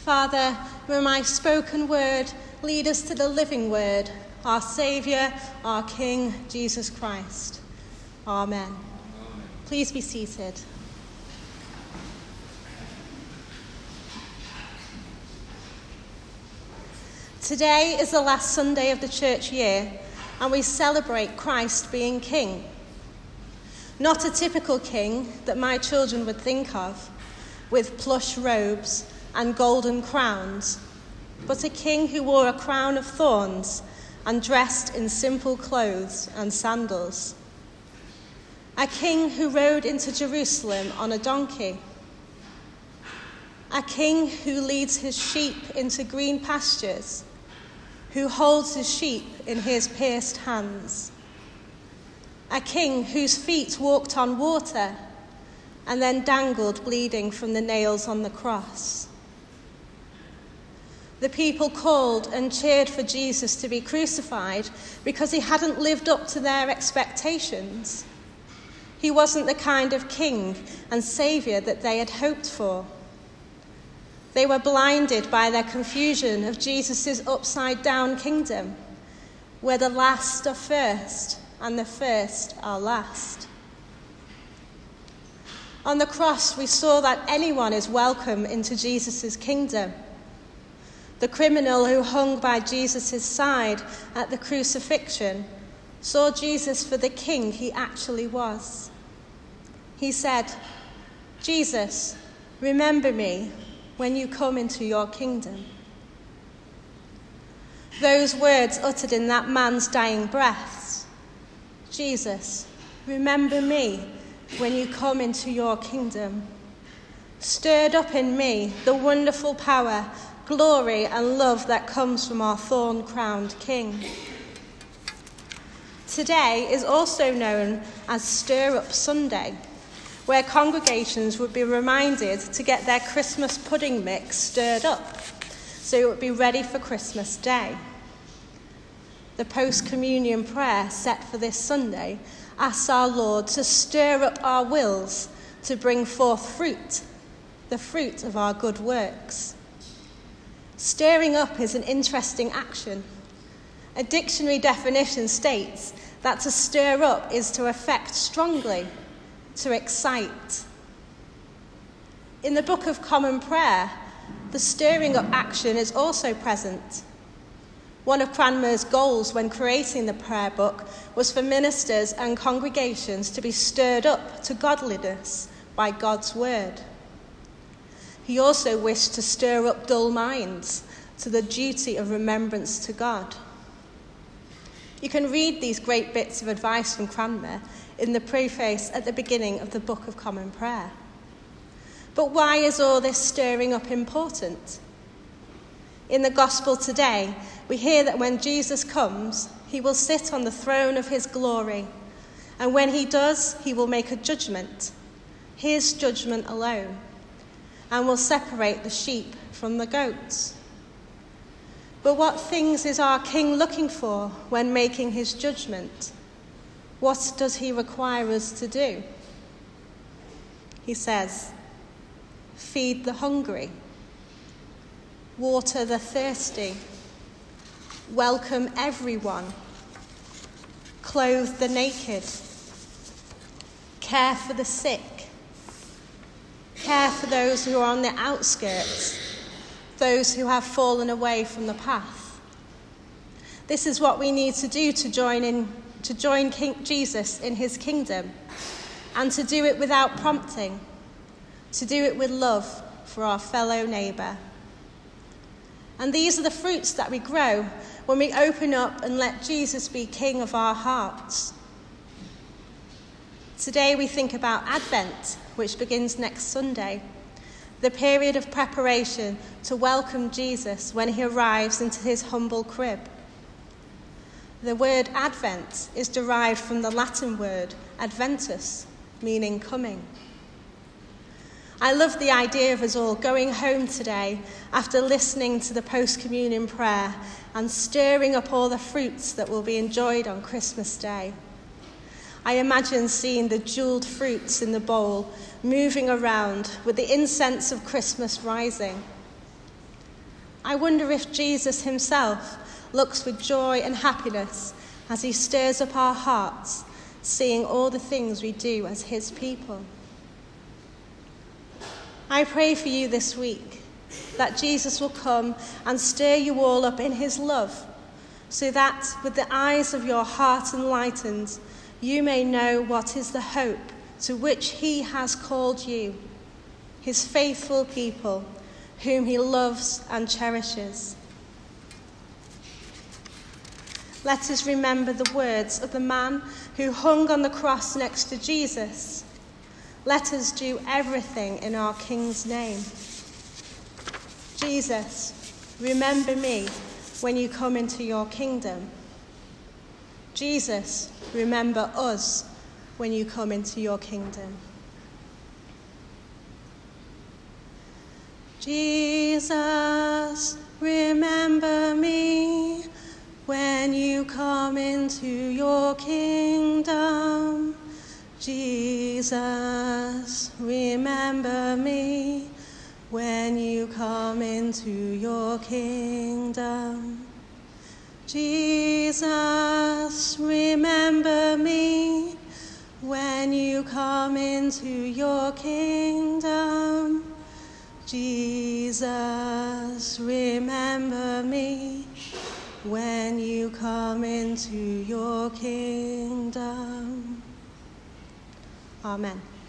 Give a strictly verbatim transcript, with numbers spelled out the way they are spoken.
Father, may my spoken word lead us to the living word, our Saviour, our King, Jesus Christ. Amen. Amen. Please be seated. Today is the last Sunday of the church year, and we celebrate Christ being King. Not a typical king that my children would think of, with plush robes and golden crowns, but a king who wore a crown of thorns and dressed in simple clothes and sandals. A king who rode into Jerusalem on a donkey. A king who leads his sheep into green pastures, who holds his sheep in his pierced hands. A king whose feet walked on water and then dangled bleeding from the nails on the cross. The people called and cheered for Jesus to be crucified because he hadn't lived up to their expectations. He wasn't the kind of king and saviour that they had hoped for. They were blinded by their confusion of Jesus' upside-down kingdom, where the last are first and the first are last. On the cross, we saw that anyone is welcome into Jesus' kingdom. The criminal who hung by Jesus' side at the crucifixion saw Jesus for the king he actually was. He said, "Jesus, remember me when you come into your kingdom." Those words uttered in that man's dying breaths, "Jesus, remember me when you come into your kingdom," stirred up in me the wonderful power, glory and love that comes from our thorn-crowned King. Today is also known as Stir Up Sunday, where congregations would be reminded to get their Christmas pudding mix stirred up so it would be ready for Christmas Day. The post-communion prayer set for this Sunday asks our Lord to stir up our wills to bring forth fruit, the fruit of our good works. Stirring up is an interesting action. A dictionary definition states that to stir up is to affect strongly, to excite. In the Book of Common Prayer, the stirring up action is also present. One of Cranmer's goals when creating the prayer book was for ministers and congregations to be stirred up to godliness by God's word. He also wished to stir up dull minds to the duty of remembrance to God. You can read these great bits of advice from Cranmer in the preface at the beginning of the Book of Common Prayer. But why is all this stirring up important? In the Gospel today, we hear that when Jesus comes, he will sit on the throne of his glory, and when he does, he will make a judgment, his judgment alone, and will separate the sheep from the goats. But what things is our King looking for when making his judgment? What does he require us to do? He says, feed the hungry, water the thirsty, welcome everyone, clothe the naked, care for the sick, care for those who are on the outskirts, those who have fallen away from the path. This is what we need to do to join in, to join King Jesus in his kingdom, and to do it without prompting, to do it with love for our fellow neighbour. And these are the fruits that we grow when we open up and let Jesus be King of our hearts. Today we think about Advent, which begins next Sunday, the period of preparation to welcome Jesus when he arrives into his humble crib. The word Advent is derived from the Latin word adventus, meaning coming. I love the idea of us all going home today after listening to the post-communion prayer and stirring up all the fruits that will be enjoyed on Christmas Day. I imagine seeing the jewelled fruits in the bowl moving around with the incense of Christmas rising. I wonder if Jesus himself looks with joy and happiness as he stirs up our hearts, seeing all the things we do as his people. I pray for you this week that Jesus will come and stir you all up in his love, so that with the eyes of your heart enlightened, you may know what is the hope to which he has called you, his faithful people, whom he loves and cherishes. Let us remember the words of the man who hung on the cross next to Jesus. Let us do everything in our King's name. Jesus, remember me when you come into your kingdom. Jesus, remember us when you come into your kingdom. Jesus, remember me when you come into your kingdom. Jesus, remember me when you come into your kingdom. Jesus, remember me when you come into your kingdom. Jesus, remember me when you come into your kingdom. Amen.